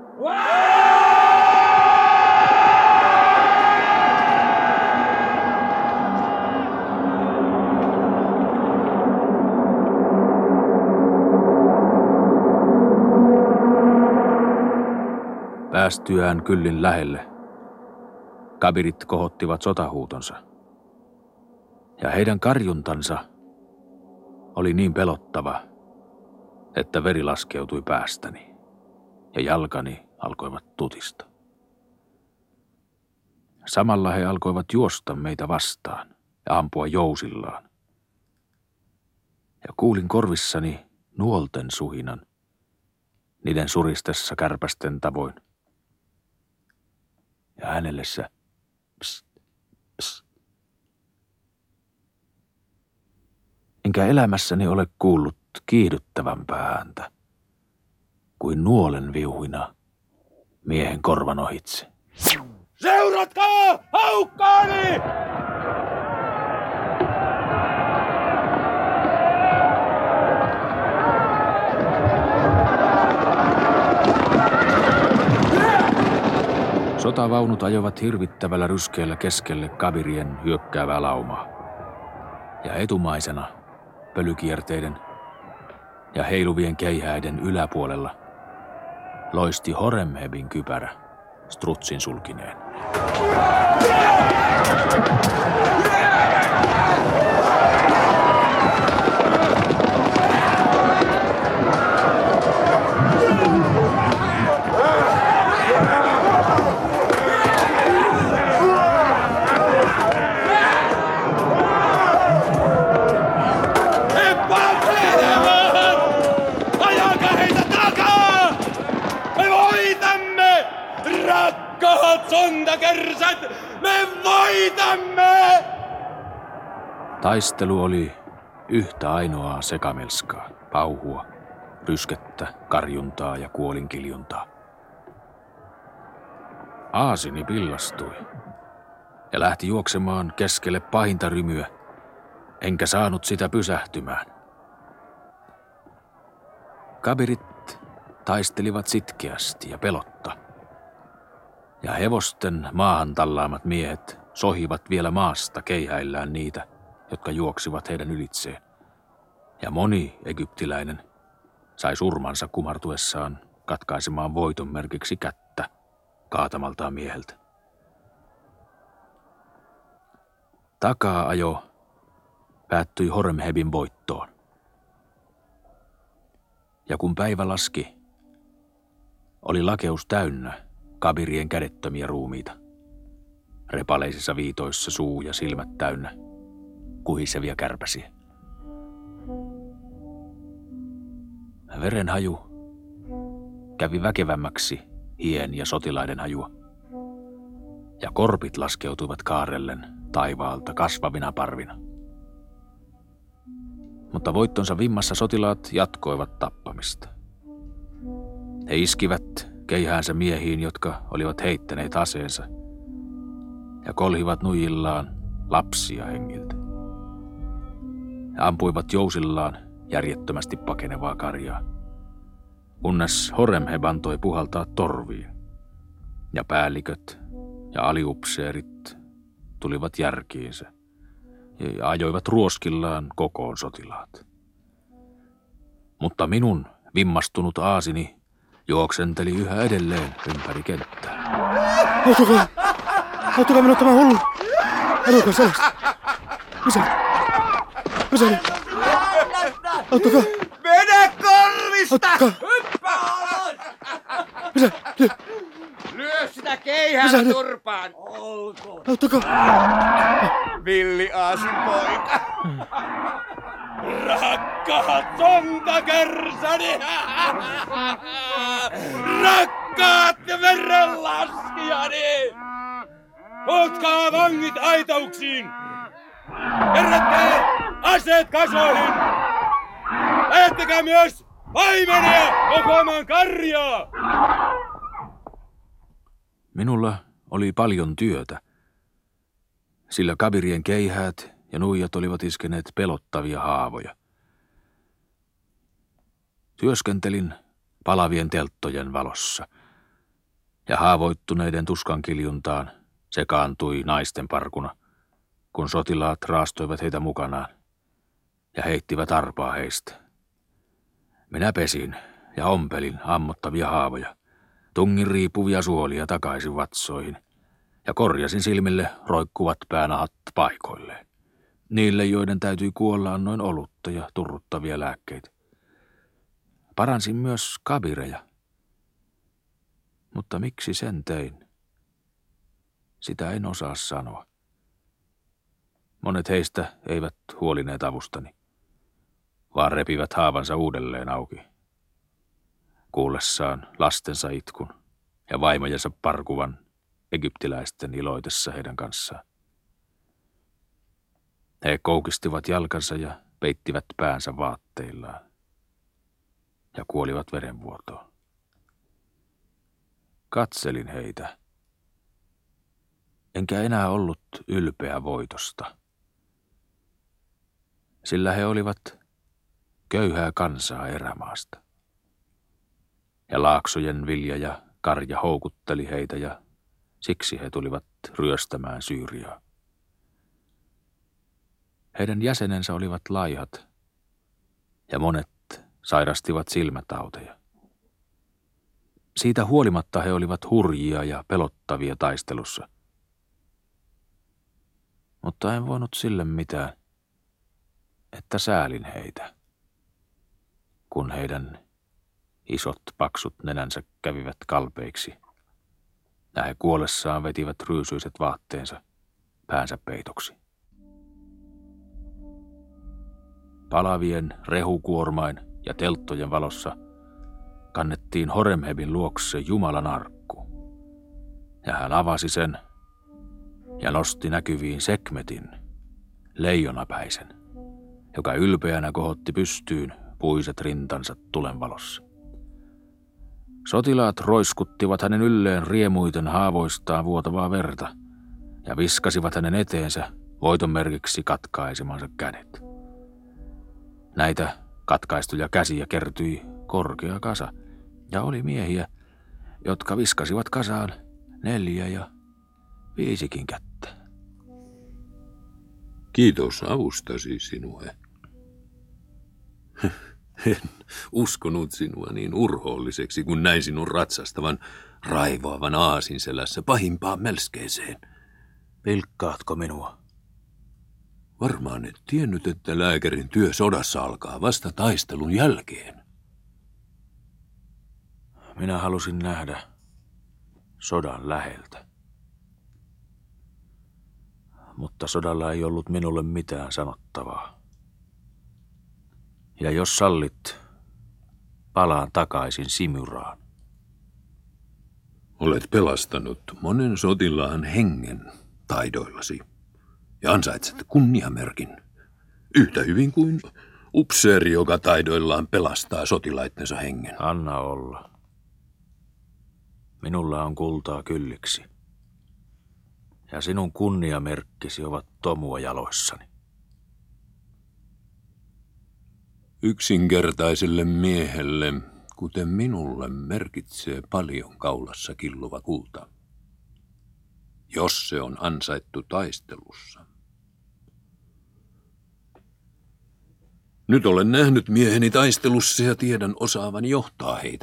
Päästyään kyllin lähelle, kabirit kohottivat sotahuutonsa, ja heidän karjuntansa oli niin pelottava, että veri laskeutui päästäni, ja jalkani alkoivat tutista. Samalla he alkoivat juosta meitä vastaan ja ampua jousillaan. Ja kuulin korvissani nuolten suhinan, niiden suristessa kärpästen tavoin. Ja hänellessä, psst, psst. Enkä elämässäni ole kuullut kiihdyttävämpää ääntä kuin nuolen viuhina miehen korvan ohitse. Seuratkaa haukkaani! Sotavaunut ajoivat hirvittävällä ryskeellä keskelle kabirien hyökkäävää laumaa. Ja etumaisena pölykierteiden ja heiluvien keihäiden yläpuolella loisti Horemhebin kypärä strutsin sulkineen. Sontakersät, me voitamme! Taistelu oli yhtä ainoaa sekamelskaa, pauhua, ryskettä, karjuntaa ja kuolinkiljuntaa. Aasini pillastui ja lähti juoksemaan keskelle pahinta rymyä, enkä saanut sitä pysähtymään. Kabirit taistelivat sitkeästi ja pelotta. Ja hevosten maahan tallaamat miehet sohivat vielä maasta keihäillään niitä, jotka juoksivat heidän ylitseen. Ja moni egyptiläinen sai surmansa kumartuessaan katkaisemaan voiton merkiksi kättä kaatamaltaan mieheltä. Takaa-ajo päättyi Horemhebin voittoon. Ja kun päivä laski, oli lakeus täynnä kabirien kädettömiä ruumiita. Repaleisissa viitoissa suu ja silmät täynnä kuhisevia kärpäsiä. Verenhaju kävi väkevämmäksi hien ja sotilaiden hajua. Ja korpit laskeutuivat kaarellen taivaalta kasvavina parvina. Mutta voittonsa vimmassa sotilaat jatkoivat tappamista. He iskivät keihäänsä miehiin, jotka olivat heittäneet aseensa, ja kolhivat nuijillaan lapsia hengiltä. Ja ampuivat jousillaan järjettömästi pakenevaa karjaa, kunnes Horemheb antoi puhaltaa torviin, ja päälliköt ja aliupseerit tulivat järkiinsä ja ajoivat ruoskillaan kokoon sotilaat. Mutta minun vimmastunut aasini juoksenteli yhä edelleen ympäri kenttää. Auttakaa minut tämä hullu! Auttakaa sellaista! Pysähdy! Auttakaa! Mene korvista! Hyppää alas! Pysähdy! Lyö sitä keihään turpaan! Olkoon! Auttakaa! Villi Aasin poika! Rakkaat sontakersani! Rakkaat verenlaskijani! Otkaa vangit aitauksiin! Kerätkää aseet kasoihin! Lähettäkää myös paimenia kokoamaan karjaa! Minulla oli paljon työtä, sillä kabirien keihäät ja nuijat olivat iskeneet pelottavia haavoja. Työskentelin palavien telttojen valossa, ja haavoittuneiden tuskankiljuntaan sekaantui naisten parkuna, kun sotilaat raastoivat heitä mukanaan ja heittivät arpaa heistä. Minä pesin ja ompelin ammottavia haavoja, tungin riipuvia suolia takaisin vatsoihin ja korjasin silmille roikkuvat päänahat paikoilleen. Niille, joiden täytyi kuolla, annoin olutta ja turruttavia lääkkeitä. Paransin myös kabireja. Mutta miksi sen tein? Sitä en osaa sanoa. Monet heistä eivät huolineet avustani, vaan repivät haavansa uudelleen auki, kuullessaan lastensa itkun ja vaimojensa parkuvan egyptiläisten iloitessa heidän kanssaan. He koukistivat jalkansa ja peittivät päänsä vaatteillaan ja kuolivat verenvuotoon. Katselin heitä, enkä enää ollut ylpeä voitosta, sillä he olivat köyhää kansaa erämaasta. Ja laaksojen vilja ja karja houkutteli heitä ja siksi he tulivat ryöstämään Syyriaa. Heidän jäsenensä olivat laihat ja monet sairastivat silmätauteja. Siitä huolimatta he olivat hurjia ja pelottavia taistelussa. Mutta en voinut sille mitään, että säälin heitä, kun heidän isot paksut nenänsä kävivät kalpeiksi ja he kuollessaan vetivät ryysyiset vaatteensa päänsä peitoksi. Palavien rehukuormain ja telttojen valossa kannettiin Horemhebin luokse Jumalan arkku, ja hän avasi sen ja nosti näkyviin Sekmetin, leijonapäisen, joka ylpeänä kohotti pystyyn puiset rintansa tulen valossa. Sotilaat roiskuttivat hänen ylleen riemuiten haavoistaan vuotavaa verta ja viskasivat hänen eteensä voiton merkiksi katkaisemansa kädet. Näitä katkaistuja käsiä kertyi korkea kasa, ja oli miehiä, jotka viskasivat kasaan 4 ja 5kin kättä. Kiitos avustasi sinue. En uskonut sinua niin urhoolliseksi, kun näin sinun ratsastavan, raivoavan aasinselässä pahimpaan melskeeseen. Pilkkaatko minua? Varmaan et tiennyt, että lääkärin työ sodassa alkaa vasta taistelun jälkeen. Minä halusin nähdä sodan läheltä. Mutta sodalla ei ollut minulle mitään sanottavaa. Ja jos sallit, palaan takaisin Simyraan. Olet pelastanut monen sotilaan hengen taidoillasi ja ansaitset kunniamerkin yhtä hyvin kuin upseeri, joka taidoillaan pelastaa sotilaittensa hengen. Anna olla. Minulla on kultaa kylliksi. Ja sinun kunniamerkkisi ovat tomua jaloissani. Yksinkertaiselle miehelle, kuten minulle, merkitsee paljon kaulassa killuva kulta, jos se on ansaittu taistelussa. Nyt olen nähnyt mieheni taistelussa ja tiedän osaavan johtaa heitä.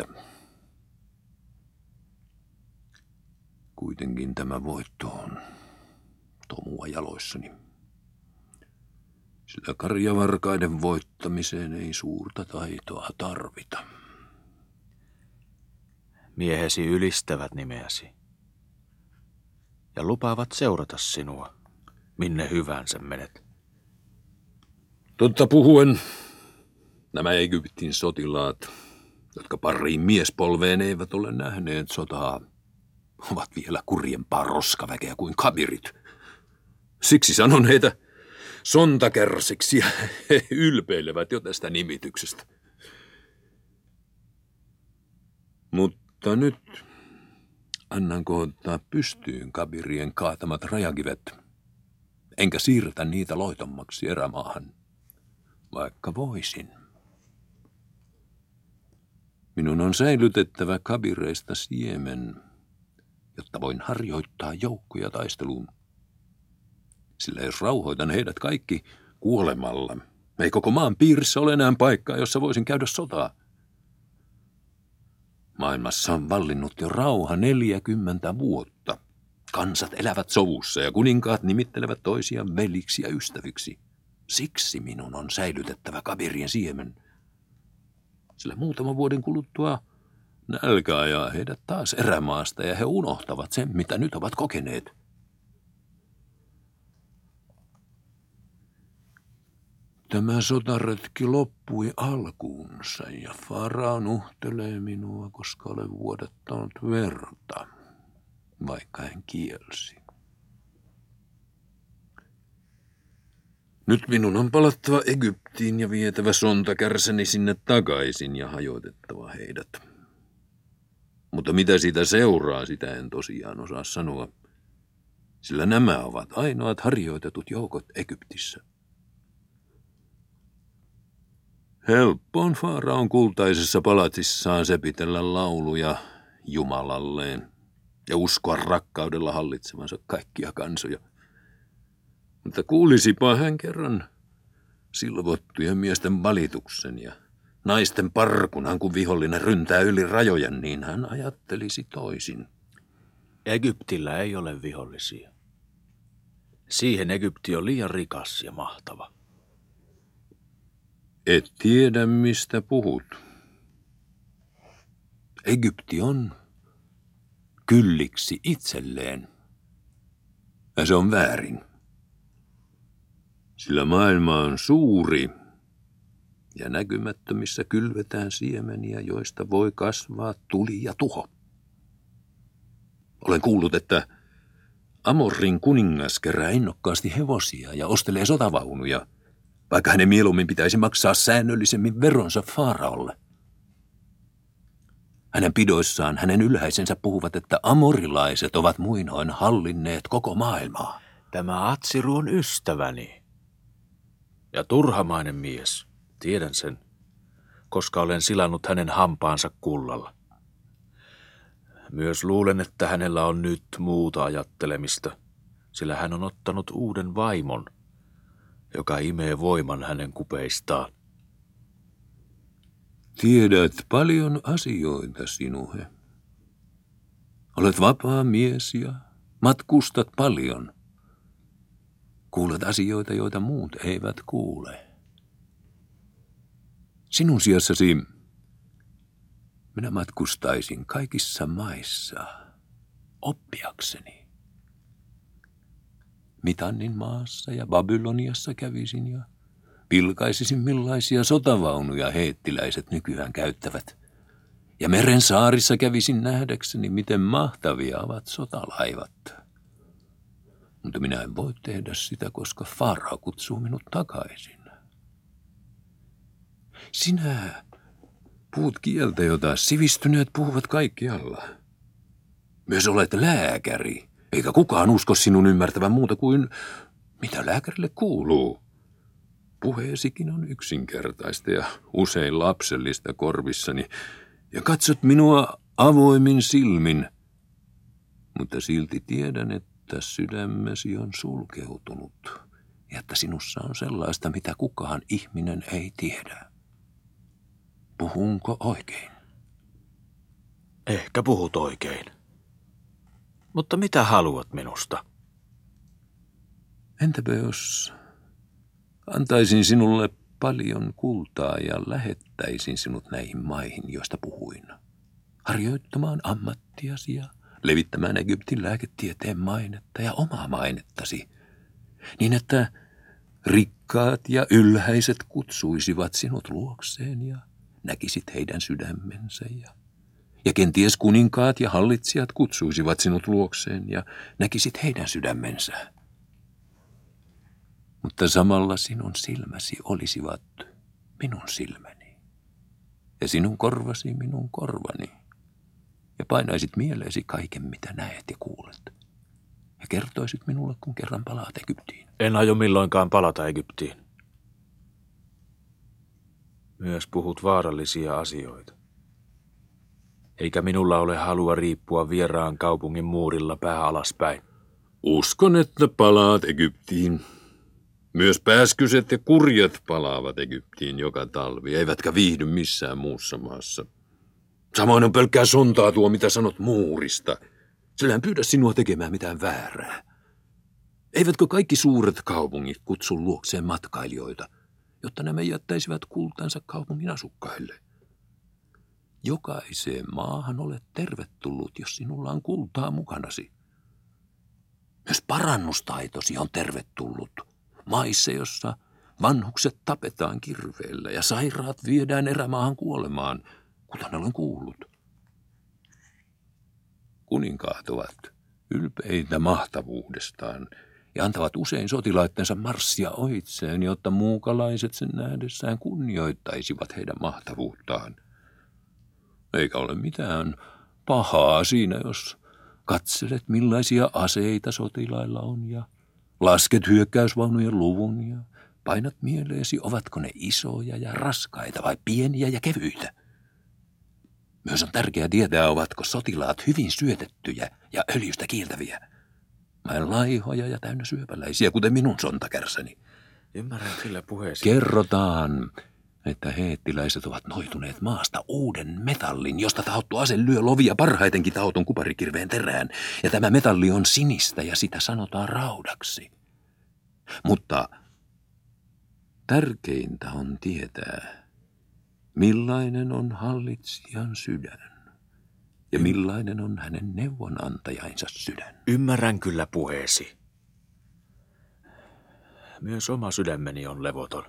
Kuitenkin tämä voitto on tomua jaloissani. Sillä karjavarkaiden voittamiseen ei suurta taitoa tarvita. Miehesi ylistävät nimeäsi ja lupaavat seurata sinua, minne hyvänsä menet. Totta puhuen, nämä Egyptin sotilaat, jotka pariin miespolveen eivät ole nähneet sotaa, ovat vielä kurjempaa roskaväkeä kuin kabirit. Siksi sanon heitä sontakärsiksi ja he ylpeilevät jo tästä nimityksestä. Mutta nyt annan kohottaa pystyyn kabirien kaatamat rajakivet, enkä siirretä niitä loitommaksi erämaahan, vaikka voisin. Minun on säilytettävä kabireista siemen, jotta voin harjoittaa joukkoja taisteluun. Sillä jos rauhoitan heidät kaikki kuolemalla, ei koko maan piirissä ole enää paikkaa, jossa voisin käydä sotaa. Maailmassa on vallinnut jo rauha 40 vuotta. Kansat elävät sovussa ja kuninkaat nimittelevät toisiaan veliksi ja ystäviksi. Siksi minun on säilytettävä kabirien siemen. Sillä muutaman vuoden kuluttua nälkä ajaa heidät taas erämaasta ja he unohtavat sen, mitä nyt ovat kokeneet. Tämä sotaretki loppui alkuunsa ja Farao nuhtelee minua, koska olen vuodattanut verta. vaikka hän kielsi. Nyt minun on palattava Egyptiin ja vietävä sontakärsäni sinne takaisin ja hajotettava heidät. Mutta mitä siitä seuraa, sitä en tosiaan osaa sanoa, sillä nämä ovat ainoat harjoitetut joukot Egyptissä. Helppo on Faaraon kultaisessa palatsissaan sepitellä lauluja Jumalalleen ja uskoa rakkaudella hallitsevansa kaikkia kansoja. Mutta kuulisipa hän kerran silvottujen miesten valituksen ja naisten parkunan, kun vihollinen ryntää yli rajojen, niin hän ajattelisi toisin. Egyptillä ei ole vihollisia. Siihen Egypti on liian rikas ja mahtava. Et tiedä, mistä puhut. Egypti on kylliksi itselleen. Ja se on väärin. Sillä maailma on suuri ja näkymättömissä kylvetään siemeniä, joista voi kasvaa tuli ja tuho. Olen kuullut, että Amorin kuningas kerää innokkaasti hevosia ja ostelee sotavaunuja, vaikka hänen mieluummin pitäisi maksaa säännöllisemmin veronsa Faaraolle. Hänen pidoissaan hänen ylhäisensä puhuvat, että amorilaiset ovat muinoin hallinneet koko maailmaa. Tämä Atsiru on ystäväni. Ja turhamainen mies, tiedän sen, koska olen silannut hänen hampaansa kullalla. Myös luulen, että hänellä on nyt muuta ajattelemista, sillä hän on ottanut uuden vaimon, joka imee voiman hänen kupeistaan. Tiedät paljon asioita, sinuhe. Olet vapaa mies ja matkustat paljon. Kuulet asioita, joita muut eivät kuule. Sinun sijassasi minä matkustaisin kaikissa maissa oppiakseni. Mitannin maassa ja Babyloniassa kävisin ja pilkaisisin, millaisia sotavaunuja heettiläiset nykyään käyttävät. Ja meren saarissa kävisin nähdäkseni, miten mahtavia ovat sotalaivat. Mutta minä en voi tehdä sitä, koska Farao kutsuu minut takaisin. Sinä puhut kieltä, jota sivistyneet puhuvat kaikkialla. Myös olet lääkäri, eikä kukaan usko sinun ymmärtävän muuta kuin mitä lääkärille kuuluu. Puheesikin on yksinkertaista ja usein lapsellista korvissani, ja katsot minua avoimin silmin, mutta silti tiedän, että sydämesi on sulkeutunut ja että sinussa on sellaista, mitä kukaan ihminen ei tiedä. Puhunko oikein? Ehkä puhut oikein. Mutta mitä haluat minusta? Entäpä jos antaisin sinulle paljon kultaa ja lähettäisin sinut näihin maihin, joista puhuin, harjoittamaan ammattiasi ja levittämään Egyptin lääketieteen mainetta ja omaa mainettasi, niin että rikkaat ja ylhäiset kutsuisivat sinut luokseen ja näkisit heidän sydämensä ja kenties kuninkaat ja hallitsijat kutsuisivat sinut luokseen ja näkisit heidän sydämensä. Mutta samalla sinun silmäsi olisivat minun silmäni ja sinun korvasi minun korvani ja painaisit mieleesi kaiken, mitä näet ja kuulet ja kertoisit minulle, kun kerran palaat Egyptiin. En aio milloinkaan palata Egyptiin. Myös puhut vaarallisia asioita. Eikä minulla ole halua riippua vieraan kaupungin muurilla pää alaspäin. Uskon, että palaat Egyptiin. Myös pääskyset ja kurjat palaavat Egyptiin joka talvi, eivätkä viihdy missään muussa maassa. Samoin on pelkkää sontaa tuo, mitä sanot muurista. Sillä en pyydä sinua tekemään mitään väärää. Eivätkö kaikki suuret kaupungit kutsu luokseen matkailijoita, jotta nämä jättäisivät kultansa kaupungin asukkaille? Jokaiseen maahan olet tervetullut, jos sinulla on kultaa mukanasi. Myös parannustaitosi on tervetullut maissa, jossa vanhukset tapetaan kirveellä ja sairaat viedään erämaahan kuolemaan, kuten olen kuullut. Kuninkaat ovat ylpeitä mahtavuudestaan ja antavat usein sotilaittensa marssia ohitseen, jotta muukalaiset sen nähdessään kunnioittaisivat heidän mahtavuuttaan. Eikä ole mitään pahaa siinä, jos katselet millaisia aseita sotilailla on ja lasket hyökkäysvaunujen luvun ja painat mieleesi, ovatko ne isoja ja raskaita vai pieniä ja kevyitä. Myös on tärkeää tietää, ovatko sotilaat hyvin syötettyjä ja öljystä kiiltäviä, vai laihoja ja täynnä syöpäläisiä, kuten minun sontakärsäni. Ymmärrän kyllä puheesi. Kerrotaan, että heettiläiset ovat noituneet maasta uuden metallin, josta tahottu ase lyö lovia parhaitenkin tahotun kuparikirveen terään, ja tämä metalli on sinistä ja sitä sanotaan raudaksi. Mutta tärkeintä on tietää, millainen on hallitsijan sydän ja millainen on hänen neuvonantajainsa sydän. Ymmärrän kyllä puheesi. Myös oma sydämeni on levoton.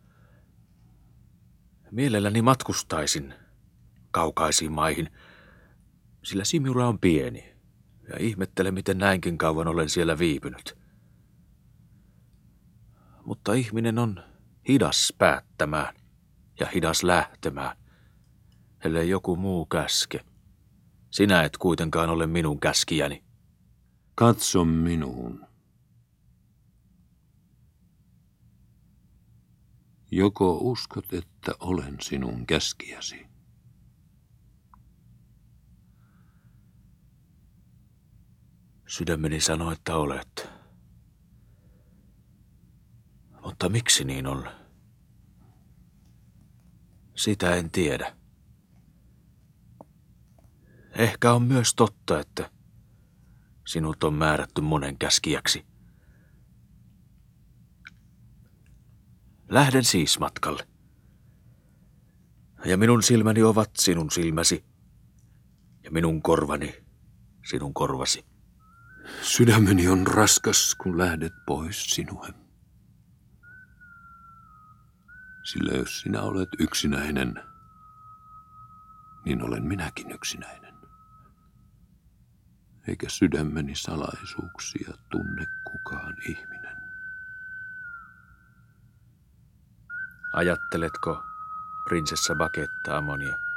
Mielelläni matkustaisin kaukaisiin maihin, sillä Simula on pieni ja ihmettelen, miten näinkin kauan olen siellä viipynyt. Mutta ihminen on hidas päättämään ja hidas lähtemään, ellei joku muu käske. Sinä et kuitenkaan ole minun käskijäni. Katso minuun. Joko uskot, että olen sinun käskijäsi? Sydämeni sanoo, että olet. Mutta miksi niin on? Sitä en tiedä. Ehkä on myös totta, että sinut on määrätty monen käskijäksi. Lähden siis matkalle. Ja minun silmäni ovat sinun silmäsi, ja minun korvani sinun korvasi. Sydämeni on raskas, kun lähdet pois sinuhe. Sillä jos sinä olet yksinäinen, niin olen minäkin yksinäinen. Eikä sydämeni salaisuuksia tunne kukaan ihminen. Ajatteletko, prinsessa Baketta Amonia?